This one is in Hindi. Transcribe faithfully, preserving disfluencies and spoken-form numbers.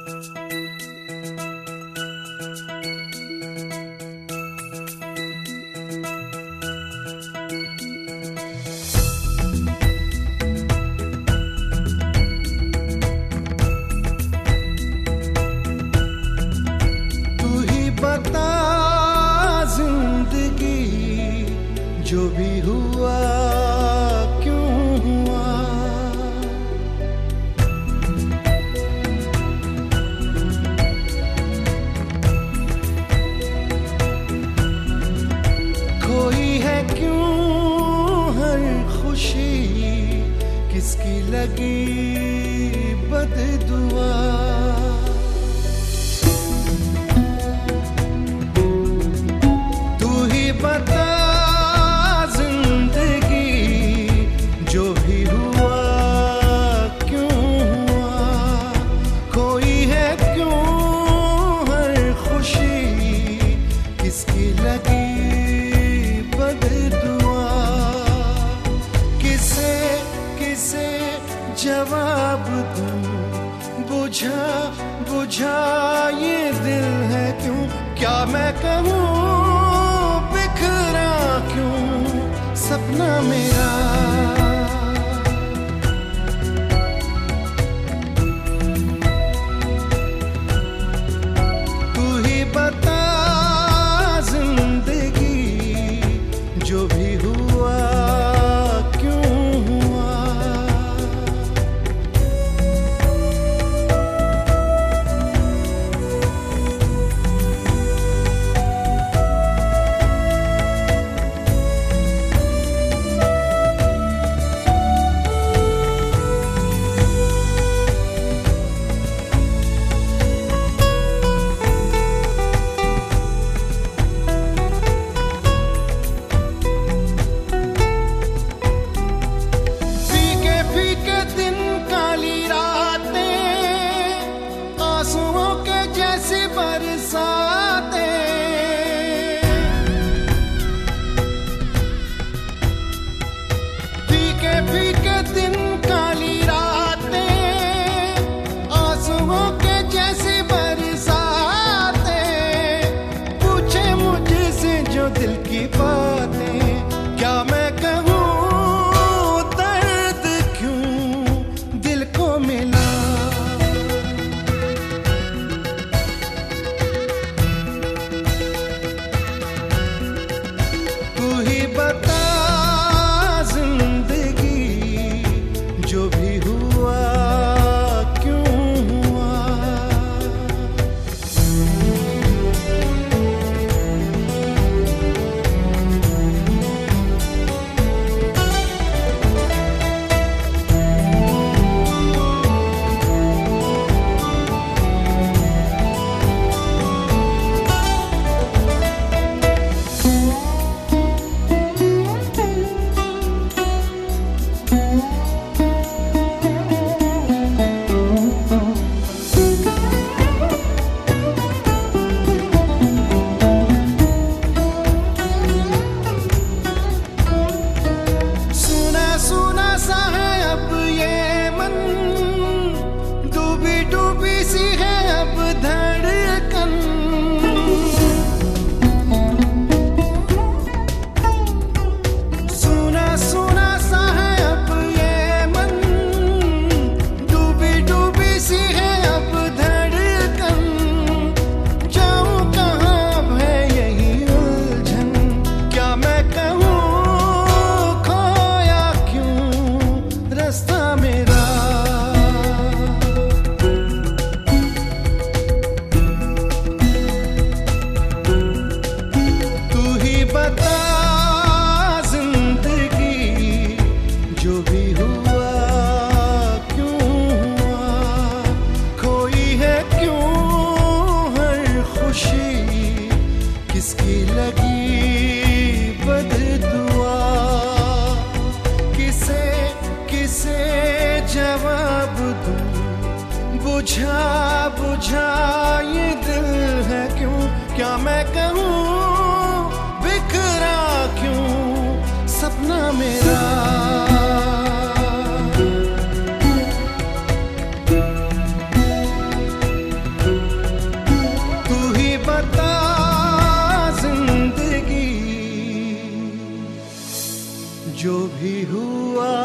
जो भी हुआ क्यों हुआ, खोई है क्यों हर खुशी, किसकी लगी बददुआ। तू ही बता जवाब दूं, बुझा बुझा ये दिल है क्यों, क्या मैं कहूँ बिखरा क्यों सपना मेरा। तू ही बता जिंदगी जो भी हुआ दिल की बातें, क्या मैं कहूँ दर्द क्यों दिल को मिला। तू ही बता जिंदगी जो भी हुआ क्यों हुआ। किसकी लगी बददुआ, किसे किसे जवाब दूं, बुझा बुझा ये दिल है क्यों, क्या मैं कहूँ बिखरा क्यों सपना मेरा। जो भी हुआ